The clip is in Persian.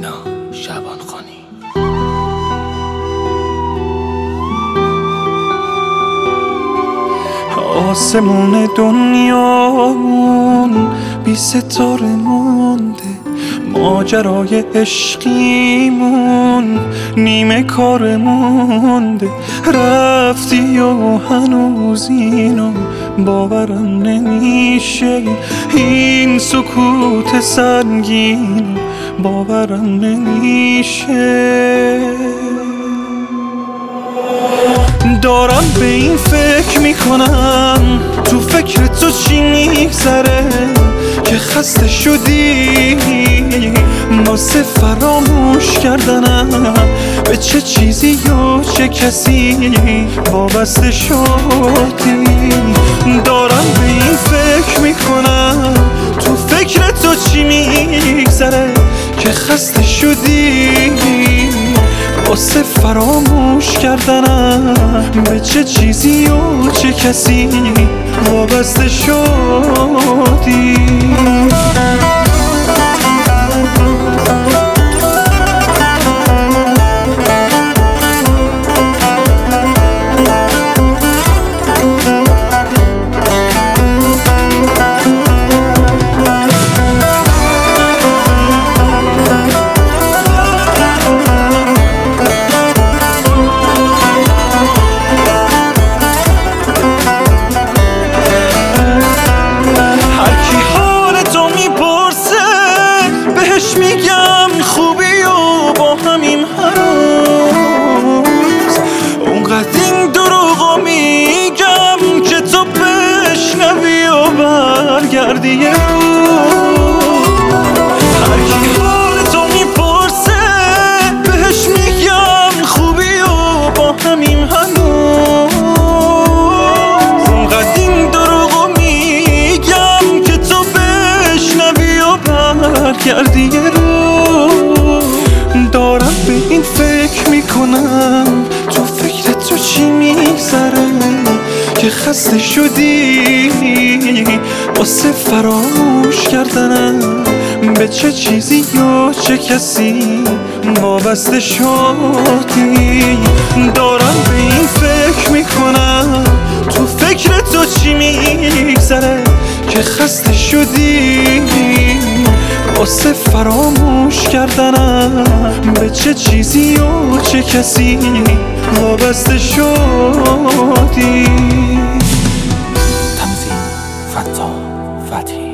سینا شعبانخانی. آسمون دنیامون بی ستاره مونده، ماجرای عشقیمون نیمه کار مونده. رفتی و هنوز اینو باورم نمیشه، این سکوت سنگین باورم نمیشه. دارم به این فکر میکنم تو فکر تو چی میگذره که خسته شدی واسه فراموش کردنم به چه چیزی یا چه کسی وابسته شدی. دارم به این فکر میکنم تو فکر تو چی میگذره که خسته شدی واسه فراموش کردنم به چه چیزی و چه کسی وابسته شدی. میگم خوبی و با همیم هنوز اونقدر این دروغو میگم که تو بشنوی و برگردی یه روز. هر کی حال تو میپرسه بهش میگم خوبی و با همیم هنوز اونقدر این دروغو میگم که تو بشنوی و برگردی یه روز. دارم به این فکر میکنم تو فکر تو چی میگذره که خسته شدی واسه فراموش کردنم به چه چیزی یا چه کسی وابسته شدی. دارم به این فکر میکنم تو فکر تو چی میگذره که خسته شدی واسه فراموش کردنم به چه چیزی و چه کسی وابسته شدی. تنظیم فتا فتحی.